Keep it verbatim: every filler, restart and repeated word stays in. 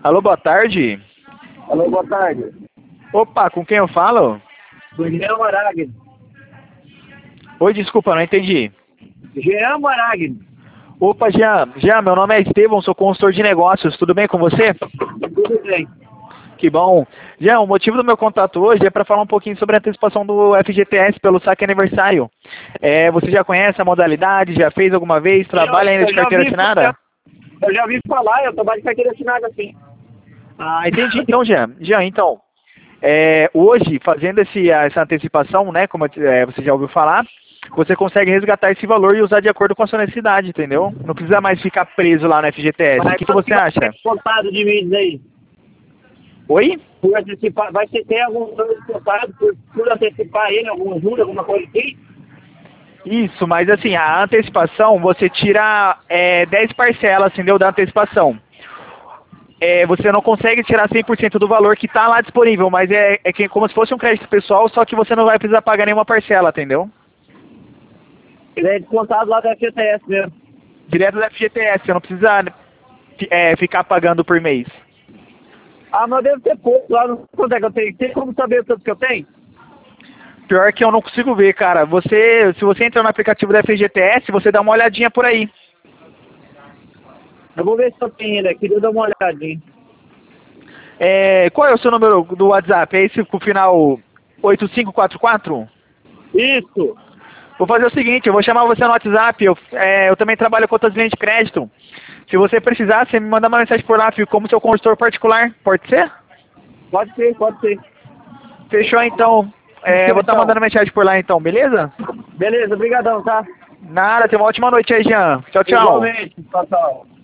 Alô, boa tarde. Alô, boa tarde. Opa, com quem eu falo? Do Jean Maragni. Oi, desculpa, não entendi. Jean Maragni. Opa, Jean. Jean, meu nome é Estevão, sou consultor de negócios. Tudo bem com você? Tudo bem. Que bom. Jean, o motivo do meu contato hoje é para falar um pouquinho sobre a antecipação do F G T S pelo saque aniversário. É, você já conhece a modalidade? Já fez alguma vez? Trabalha ainda de carteira assinada? Eu já ouvi falar, eu trabalho de carteira assinada, sim. Ah, entendi. Então, Jean, Jean, então, é, hoje, fazendo esse, essa antecipação, né, como é, você já ouviu falar, você consegue resgatar esse valor e usar de acordo com a sua necessidade, entendeu? Não precisa mais ficar preso lá no F G T S. Mas O que, que você acha? Vai ser descontado de mim aí? Oi? Por antecipar, vai ser ter algum descontado por, por antecipar ele, algum juro, alguma coisa assim? Isso, mas assim, a antecipação, você tira é, dez parcelas, entendeu, da antecipação. É, você não consegue tirar cem por cento do valor que está lá disponível, mas é, é que, como se fosse um crédito pessoal, só que você não vai precisar pagar nenhuma parcela, entendeu? Ele é descontado lá da F G T S mesmo. Direto do F G T S, você não precisa é, ficar pagando por mês. Ah, mas deve ter pouco lá, não sei quanto é que eu tenho. Tem como saber o tanto que eu tenho? Pior que eu não consigo ver, cara. Você, se você entrar no aplicativo da F G T S, você dá uma olhadinha por aí. Eu vou ver se eu tenho ele aqui, eu dar uma olhadinha. É, qual é o seu número do WhatsApp? É esse com o final oito cinco quatro quatro? Isso! Vou fazer o seguinte, eu vou chamar você no WhatsApp. Eu, é, eu também trabalho com outras linhas de crédito. Se você precisar, você me manda uma mensagem por lá, fico como seu consultor particular. Pode ser? Pode ser, pode ser. Fechou então. É, eu vou estar tá mandando mensagem por lá então, beleza? Beleza, obrigadão, tá? Nada, tenha uma ótima noite aí, Jean. Tchau, tchau. Igualmente, tchau, tchau.